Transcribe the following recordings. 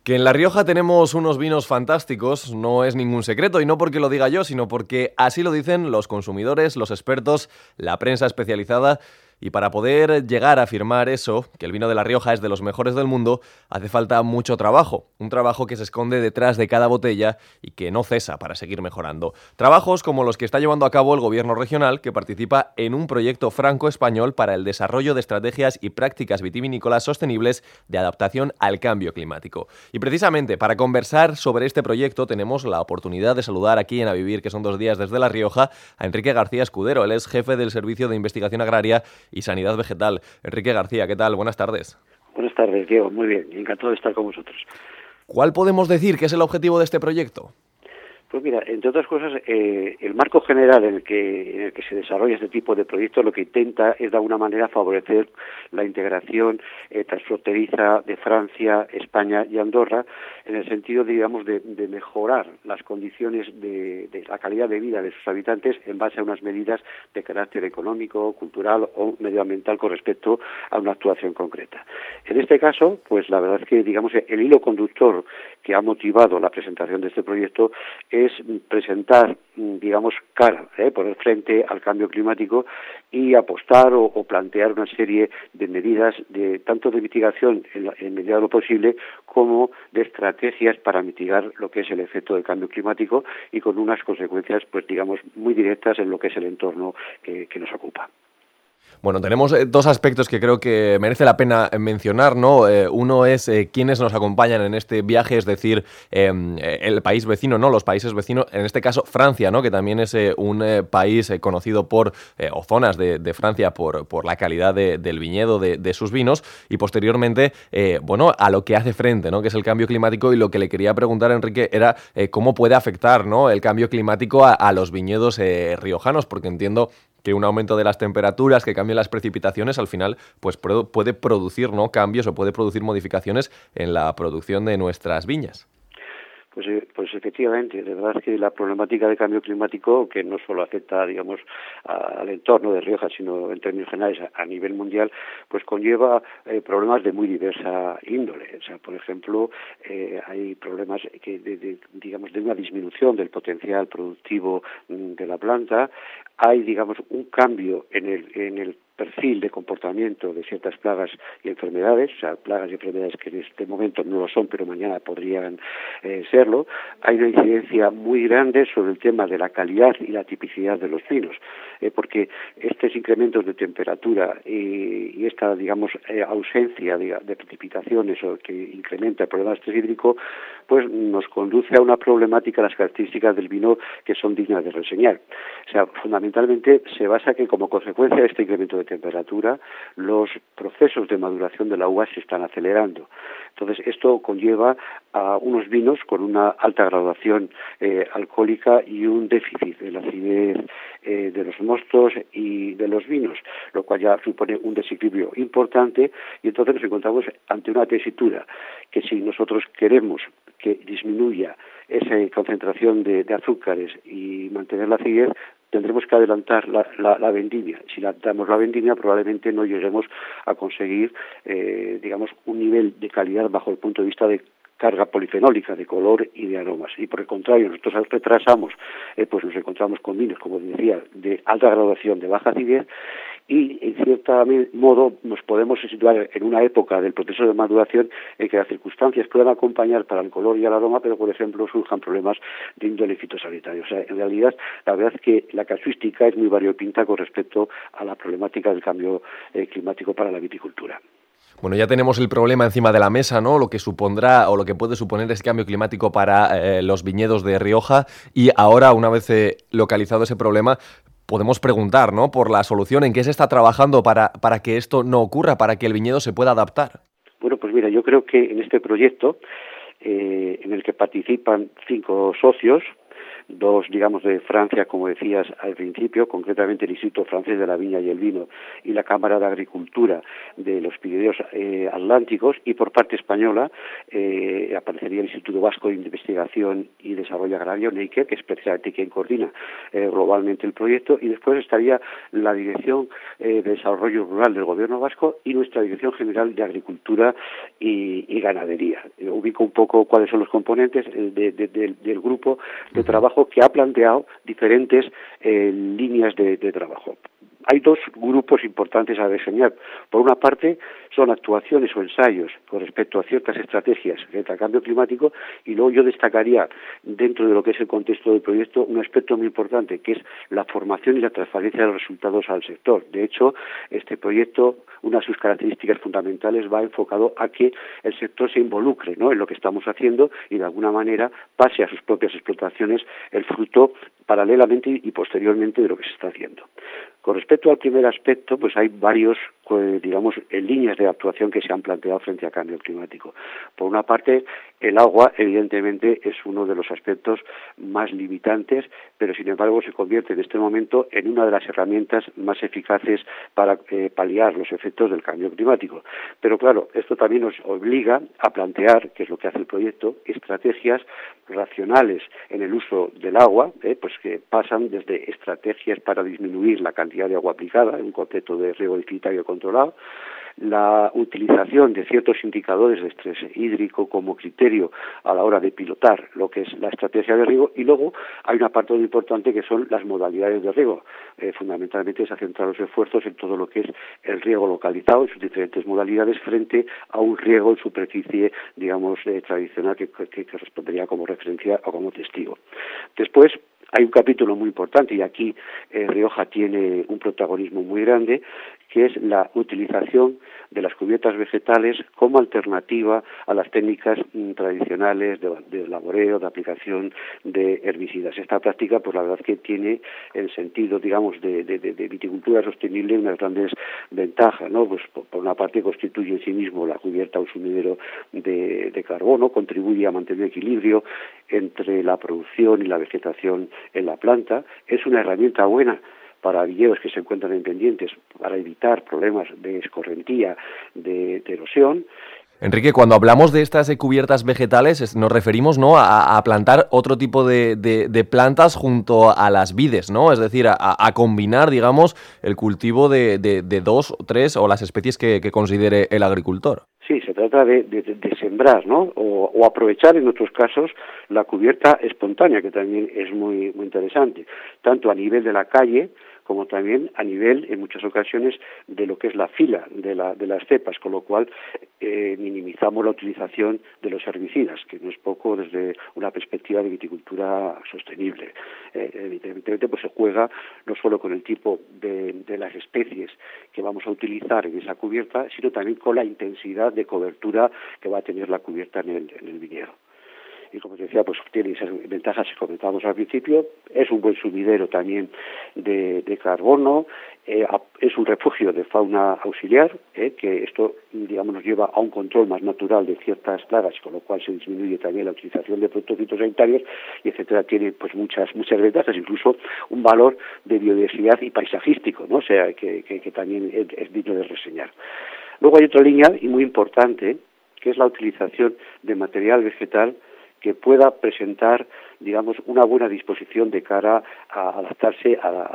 Que en La Rioja tenemos unos vinos fantásticos no es ningún secreto, y no porque lo diga yo, sino porque así lo dicen los consumidores, los expertos, la prensa especializada. Y para poder llegar a afirmar eso, que el vino de La Rioja es de los mejores del mundo, hace falta mucho trabajo. Un trabajo que se esconde detrás de cada botella y que no cesa para seguir mejorando. Trabajos como los que está llevando a cabo el gobierno regional, que participa en un proyecto franco-español para el desarrollo de estrategias y prácticas vitivinícolas sostenibles de adaptación al cambio climático. Y precisamente para conversar sobre este proyecto tenemos la oportunidad de saludar aquí en A Vivir, que son 2 días desde La Rioja, a Enrique García Escudero. Él es jefe del Servicio de Investigación Agraria y Sanidad Vegetal. Enrique García, ¿qué tal? Buenas tardes. Buenas tardes, Diego. Muy bien. Encantado de estar con vosotros. ¿Cuál podemos decir que es el objetivo de este proyecto? Pues mira, entre otras cosas, el marco general en el que se desarrolla este tipo de proyectos lo que intenta es de alguna manera favorecer la integración transfronteriza de Francia, España y Andorra en el sentido, digamos, de mejorar las condiciones de la calidad de vida de sus habitantes en base a unas medidas de carácter económico, cultural o medioambiental con respecto a una actuación concreta. En este caso, pues la verdad es que, digamos, el hilo conductor que ha motivado la presentación de este proyecto es presentar, digamos, poner frente al cambio climático y apostar o plantear una serie de medidas tanto de mitigación en medida de lo posible como de estrategias para mitigar lo que es el efecto del cambio climático y con unas consecuencias, pues digamos, muy directas en lo que es el entorno que nos ocupa. Bueno, tenemos 2 aspectos que creo que merece la pena mencionar, ¿no? Uno es quiénes nos acompañan en este viaje, es decir, el país vecino, ¿no? Los países vecinos, en este caso Francia, ¿no? Que también es un país conocido por, o zonas de Francia por la calidad del viñedo, de sus vinos, y posteriormente, a lo que hace frente, ¿no? Que es el cambio climático, y lo que le quería preguntar a Enrique era cómo puede afectar, ¿no? El cambio climático a los viñedos riojanos, porque entiendo que un aumento de las temperaturas, que cambien las precipitaciones, al final pues puede producir, ¿no?, cambios o puede producir modificaciones en la producción de nuestras viñas. Pues efectivamente, de verdad es que la problemática del cambio climático, que no solo afecta, digamos, al entorno de Rioja, sino en términos generales a nivel mundial, pues conlleva problemas de muy diversa índole. O sea, por ejemplo, hay problemas digamos, de una disminución del potencial productivo de la planta. Hay, digamos, un cambio en el perfil de comportamiento de ciertas plagas y enfermedades, o sea, plagas y enfermedades que en este momento no lo son, pero mañana podrían serlo. Hay una incidencia muy grande sobre el tema de la calidad y la tipicidad de los vinos, porque estos incrementos de temperatura y esta, digamos, ausencia de precipitaciones o que incrementa el problema de estrés hídrico, pues nos conduce a una problemática, las características del vino que son dignas de reseñar. O sea, fundamentalmente se basa que como consecuencia de este incremento de temperatura, los procesos de maduración de la uva se están acelerando. Entonces, esto conlleva a unos vinos con una alta graduación alcohólica y un déficit de la acidez de los mostos y de los vinos, lo cual ya supone un desequilibrio importante, y entonces nos encontramos ante una tesitura que, si nosotros queremos que disminuya esa concentración de azúcares y mantener la acidez, tendremos que adelantar la vendimia. Si adelantamos la vendimia, probablemente no lleguemos a conseguir, digamos, un nivel de calidad bajo el punto de vista de carga polifenólica, de color y de aromas. Y por el contrario, nosotros retrasamos, pues nos encontramos con vinos, como decía, de alta graduación, de baja acidez, y en cierto modo nos podemos situar en una época del proceso de maduración en que las circunstancias puedan acompañar para el color y el aroma, pero por ejemplo surjan problemas de índole fitosanitario. O sea, en realidad, la verdad es que la casuística es muy variopinta con respecto a la problemática del cambio climático para la viticultura. Bueno, ya tenemos el problema encima de la mesa, ¿no? Lo que supondrá o lo que puede suponer ese cambio climático para los viñedos de Rioja, y ahora, una vez localizado ese problema, podemos preguntar, ¿no?, por la solución. ¿En qué se está trabajando para que esto no ocurra, para que el viñedo se pueda adaptar? Bueno, pues mira, yo creo que en este proyecto, en el que participan 5 socios, dos, digamos, de Francia, como decías al principio, concretamente el Instituto Francés de la Viña y el Vino y la Cámara de Agricultura de los Pirineos Atlánticos, y por parte española aparecería el Instituto Vasco de Investigación y Desarrollo Agrario, NEIKE, que es precisamente quien coordina globalmente el proyecto, y después estaría la Dirección de Desarrollo Rural del Gobierno Vasco y nuestra Dirección General de Agricultura y Ganadería. Ubico un poco cuáles son los componentes del grupo de trabajo que ha planteado diferentes líneas de trabajo. Hay dos grupos importantes a diseñar. Por una parte, son actuaciones o ensayos con respecto a ciertas estrategias frente al cambio climático, y luego yo destacaría, dentro de lo que es el contexto del proyecto, un aspecto muy importante, que es la formación y la transferencia de los resultados al sector. De hecho, este proyecto, una de sus características fundamentales, va enfocado a que el sector se involucre, ¿no?, en lo que estamos haciendo y, de alguna manera, pase a sus propias explotaciones el fruto paralelamente y posteriormente de lo que se está haciendo. Con respecto al primer aspecto, pues hay varios, digamos, líneas de actuación que se han planteado frente al cambio climático. Por una parte, el agua, evidentemente, es uno de los aspectos más limitantes, pero sin embargo se convierte en este momento en una de las herramientas más eficaces para paliar los efectos del cambio climático. Pero claro, esto también nos obliga a plantear, que es lo que hace el proyecto, estrategias racionales en el uso del agua, pues que pasan desde estrategias para disminuir la cantidad de agua aplicada, en un concepto de riego deficitario controlado, la utilización de ciertos indicadores de estrés hídrico como criterio a la hora de pilotar lo que es la estrategia de riego, y luego hay una parte muy importante que son las modalidades de riego. Fundamentalmente se ha centrado los esfuerzos en todo lo que es el riego localizado en sus diferentes modalidades frente a un riego en superficie, digamos, tradicional que respondería como referencia o como testigo. Después, hay un capítulo muy importante, y aquí Rioja tiene un protagonismo muy grande, que es la utilización de las cubiertas vegetales como alternativa a las técnicas tradicionales de laboreo, de aplicación de herbicidas. Esta práctica, pues la verdad es que tiene el sentido, digamos, de viticultura sostenible unas grandes ventajas, ¿no? Pues por una parte constituye en sí mismo la cubierta un sumidero de carbono, contribuye a mantener equilibrio entre la producción y la vegetación en la planta, es una herramienta buena para viñedos que se encuentran en pendientes, para evitar problemas de escorrentía, de erosión. Enrique, cuando hablamos de estas cubiertas vegetales, nos referimos, ¿no?, a plantar otro tipo de plantas junto a las vides, ¿no? Es decir, a combinar, digamos, el cultivo de dos, tres o las especies que considere el agricultor. Sí, se trata de sembrar, ¿no?, o aprovechar en otros casos la cubierta espontánea, que también es muy, muy interesante, tanto a nivel de la calle como también a nivel, en muchas ocasiones, de lo que es la fila de las cepas, con lo cual minimizamos la utilización de los herbicidas, que no es poco desde una perspectiva de viticultura sostenible. Evidentemente, pues se juega no solo con el tipo de las especies que vamos a utilizar en esa cubierta, sino también con la intensidad de cobertura que va a tener la cubierta en el viñedo. Y como te decía, pues tiene esas ventajas que comentábamos al principio, es un buen sumidero también de carbono, es un refugio de fauna auxiliar, que esto, digamos, nos lleva a un control más natural de ciertas plagas, con lo cual se disminuye también la utilización de productos fitosanitarios, y etcétera. Tiene pues muchas ventajas, incluso un valor de biodiversidad y paisajístico, ¿no? O sea, que también es digno de reseñar. Luego hay otra línea, y muy importante, que es la utilización de material vegetal que pueda presentar, digamos, una buena disposición de cara a adaptarse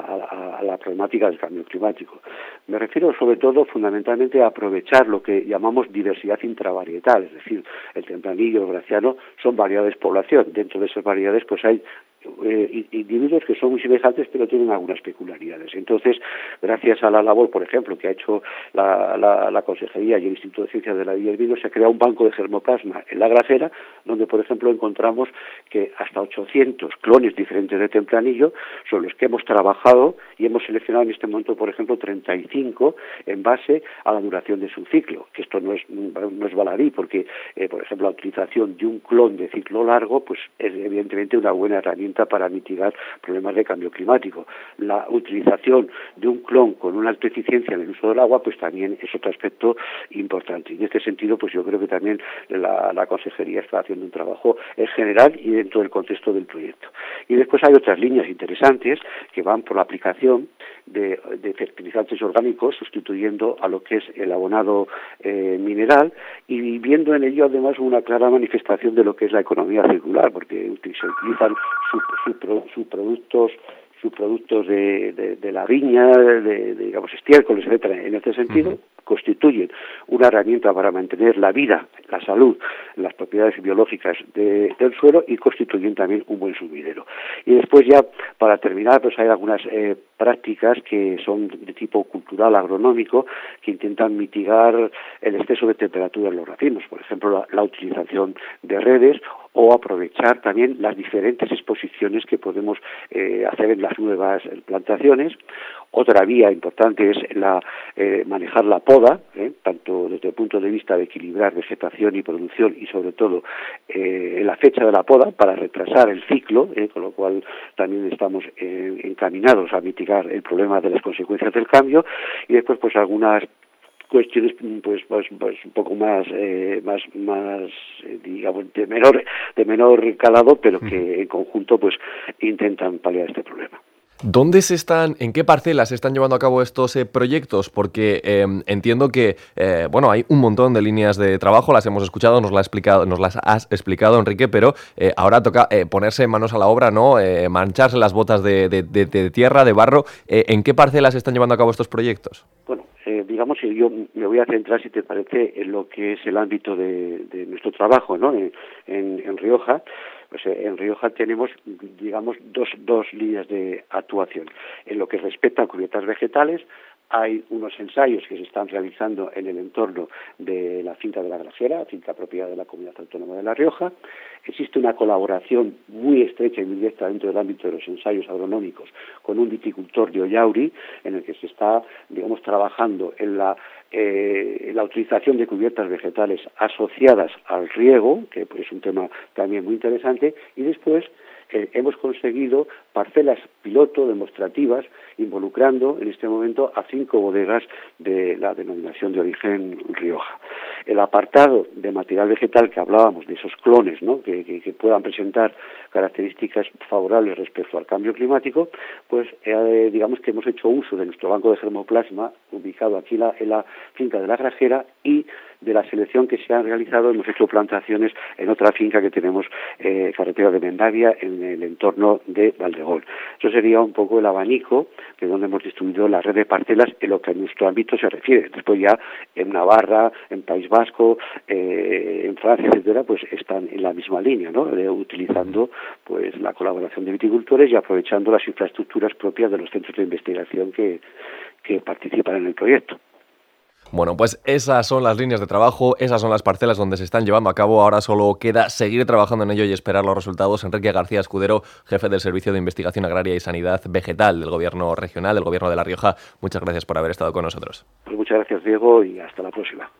a la problemática del cambio climático. Me refiero sobre todo, fundamentalmente, a aprovechar lo que llamamos diversidad intravarietal, es decir, el tempranillo, el graciano, son variedades población. Dentro de esas variedades, pues hay individuos que son muy semejantes pero tienen algunas peculiaridades. Entonces, gracias a la labor, por ejemplo, que ha hecho la Consejería y el Instituto de Ciencias de la Viña y el Vino, se ha creado un banco de germoplasma en la Gracera, donde, por ejemplo, encontramos que hasta 800 clones diferentes de tempranillo son los que hemos trabajado, y hemos seleccionado en este momento, por ejemplo, 35 en base a la duración de su ciclo, que esto no es baladí, porque, por ejemplo, la utilización de un clon de ciclo largo pues es evidentemente una buena herramienta herramienta para mitigar problemas de cambio climático. La utilización de un clon con una alta eficiencia en el uso del agua, pues también es otro aspecto importante. Y en este sentido, pues yo creo que también la Consejería está haciendo un trabajo en general y dentro del contexto del proyecto. Y después hay otras líneas interesantes que van por la aplicación de fertilizantes orgánicos, sustituyendo a lo que es el abonado mineral, y viendo en ello además una clara manifestación de lo que es la economía circular, porque se utilizan subproductos de la viña, digamos estiércoles, etcétera. En este sentido, constituyen una herramienta para mantener la vida, la salud, las propiedades biológicas del suelo, y constituyen también un buen sumidero. Y después ya, para terminar, pues hay algunas prácticas que son de tipo cultural, agronómico, que intentan mitigar el exceso de temperatura en los racimos. Por ejemplo, la utilización de redes, o aprovechar también las diferentes exposiciones que podemos hacer en las nuevas plantaciones. Otra vía importante es manejar la poda, tanto desde el punto de vista de equilibrar vegetación y producción, y sobre todo en la fecha de la poda para retrasar el ciclo, con lo cual también estamos encaminados a mitigar el problema de las consecuencias del cambio. Y después pues algunas cuestiones pues un poco más digamos de menor calado, pero que en conjunto pues intentan paliar este problema. ¿En qué parcelas se están llevando a cabo estos proyectos? Porque entiendo que hay un montón de líneas de trabajo, las hemos escuchado, nos las has explicado, Enrique, pero ahora toca ponerse manos a la obra, ¿no? Mancharse las botas de tierra, de barro. ¿En qué parcelas se están llevando a cabo estos proyectos? Bueno, digamos que yo me voy a centrar, si te parece, en lo que es el ámbito de nuestro trabajo, ¿no? En Rioja. Pues en Rioja tenemos, digamos, dos líneas de actuación. En lo que respecta a cubiertas vegetales, hay unos ensayos que se están realizando en el entorno de la finca de la Grajera, finca propiedad de la Comunidad Autónoma de La Rioja. Existe una colaboración muy estrecha y muy directa dentro del ámbito de los ensayos agronómicos con un viticultor de Ollauri, en el que se está, digamos, trabajando en la utilización de cubiertas vegetales asociadas al riego, que es un tema también muy interesante, y después hemos conseguido parcelas piloto demostrativas involucrando en este momento a 5 bodegas de la denominación de origen Rioja. El apartado de material vegetal que hablábamos, de esos clones, ¿no? que puedan presentar características favorables respecto al cambio climático, pues digamos que hemos hecho uso de nuestro banco de germoplasma ubicado aquí en la finca de la Grajera, y de la selección que se han realizado hemos hecho plantaciones en otra finca que tenemos, carretera de Mendavia, en el entorno de Valdegol. Eso sería un poco el abanico de donde hemos distribuido la red de parcelas en lo que a nuestro ámbito se refiere. Después ya en Navarra, en País Vasco, en Francia, etcétera, pues están en la misma línea, ¿no? Utilizando pues la colaboración de viticultores y aprovechando las infraestructuras propias de los centros de investigación que participan en el proyecto. Bueno, pues esas son las líneas de trabajo, esas son las parcelas donde se están llevando a cabo. Ahora solo queda seguir trabajando en ello y esperar los resultados. Enrique García Escudero, jefe del Servicio de Investigación Agraria y Sanidad Vegetal del Gobierno Regional, del Gobierno de La Rioja, muchas gracias por haber estado con nosotros. Pues muchas gracias, Diego, y hasta la próxima.